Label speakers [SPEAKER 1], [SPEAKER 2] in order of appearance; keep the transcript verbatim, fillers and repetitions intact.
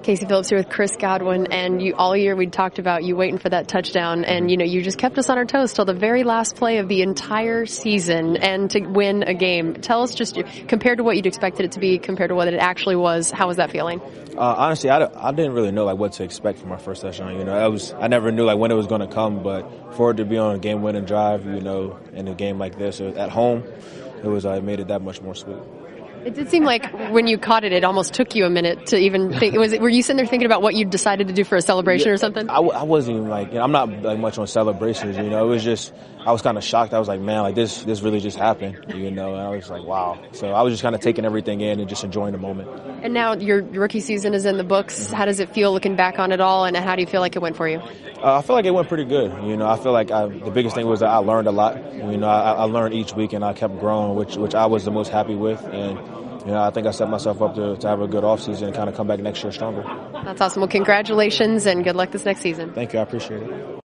[SPEAKER 1] Casey Phillips here with Chris Godwin, and you all year we talked about you waiting for that touchdown, and you know you just kept us on our toes till the very last play of the entire season, and to win a game. Tell us just compared to what you'd expected it to be, compared to what it actually was. How was that feeling?
[SPEAKER 2] Uh, honestly, I, I didn't really know like what to expect from my first touchdown. You know, I was I never knew like when it was going to come, but for it to be on a game-winning drive, you know, in a game like this at home, it was uh, it made it that much more sweet.
[SPEAKER 1] It did seem like when you caught it, it almost took you a minute to even think. Was it, were you sitting there thinking about what you decided to do for a celebration
[SPEAKER 2] yeah,
[SPEAKER 1] or something?
[SPEAKER 2] I, I wasn't even like, you know, I'm not like much on celebrations, you know. It was just, I was kind of shocked. I was like, man, like this, this really just happened, you know. And I was like, wow. So I was just kind of taking everything in and just enjoying the moment.
[SPEAKER 1] And now your rookie season is in the books. How does it feel looking back on it all, and how do you feel like it went for you?
[SPEAKER 2] Uh, I feel like it went pretty good. You know, I feel like I, the biggest thing was that I learned a lot. You know, I, I learned each week and I kept growing, which which I was the most happy with. And you know, I think I set myself up to, to have a good offseason and kind of come back next year stronger.
[SPEAKER 1] That's awesome. Well, congratulations and good luck this next season.
[SPEAKER 2] Thank you. I appreciate it.